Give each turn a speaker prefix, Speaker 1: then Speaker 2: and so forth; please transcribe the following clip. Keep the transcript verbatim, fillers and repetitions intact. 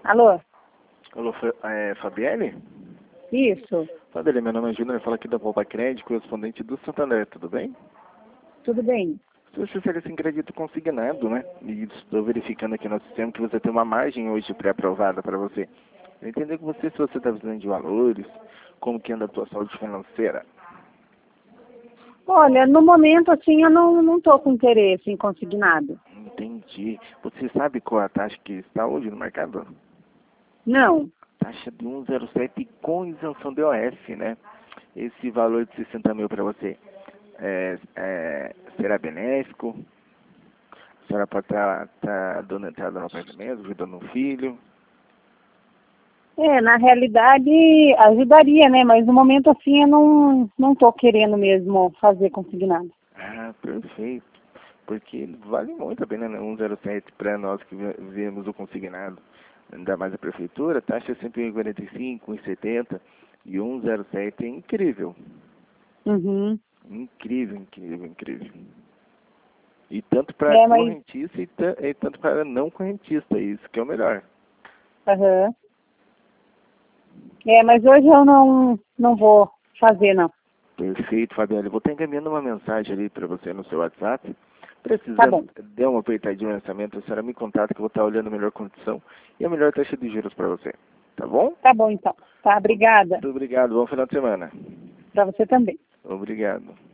Speaker 1: Alô?
Speaker 2: Alô, Fa- é, Fabiane?
Speaker 1: Isso,
Speaker 2: Fabiane, meu nome é Júnior, eu falo aqui da Poupa Crédito, correspondente do Santander, tudo bem?
Speaker 1: tudo bem.
Speaker 2: Se você oferece sem crédito consignado, né? E estou verificando aqui no sistema que você tem uma margem hoje pré-aprovada para você. Eu entender com você se você está precisando de valores, como que anda a tua saúde financeira.
Speaker 1: Olha, no momento, assim, eu não, não tô com interesse em consignado.
Speaker 2: Entendi. Você sabe qual a taxa que está hoje no mercado?
Speaker 1: Não.
Speaker 2: Taxa de um vírgula zero sete com isenção de O F, né? Esse valor de sessenta mil para você é, é, será benéfico? A senhora pode estar tá dando entrada no apartamento, ajudando um filho?
Speaker 1: É, na realidade, ajudaria, né? Mas no momento, assim, eu não, não tô querendo mesmo fazer consignado.
Speaker 2: Ah, perfeito. Porque vale muito a pena, né? um vírgula zero sete para nós que ve- vemos o consignado. Ainda mais a prefeitura, taxa é sempre um vírgula quarenta e cinco, um vírgula setenta e um vírgula zero sete é incrível.
Speaker 1: Uhum.
Speaker 2: Incrível, incrível, incrível. E tanto para
Speaker 1: É, mas...
Speaker 2: correntista e, ta- e tanto para não correntista, isso que é o melhor.
Speaker 1: Aham. É, mas hoje eu não, não vou fazer, não.
Speaker 2: Perfeito, Fabiana. Eu vou estar encaminhando uma mensagem ali para você no seu WhatsApp.
Speaker 1: Tá bom.
Speaker 2: Precisando, dê uma apertadinha no orçamento, a senhora me contata que eu vou estar olhando a melhor condição e a melhor taxa de juros para você. Tá bom?
Speaker 1: Tá bom, então. Tá, obrigada.
Speaker 2: Muito obrigado. Bom final de semana.
Speaker 1: Pra você também.
Speaker 2: Obrigado.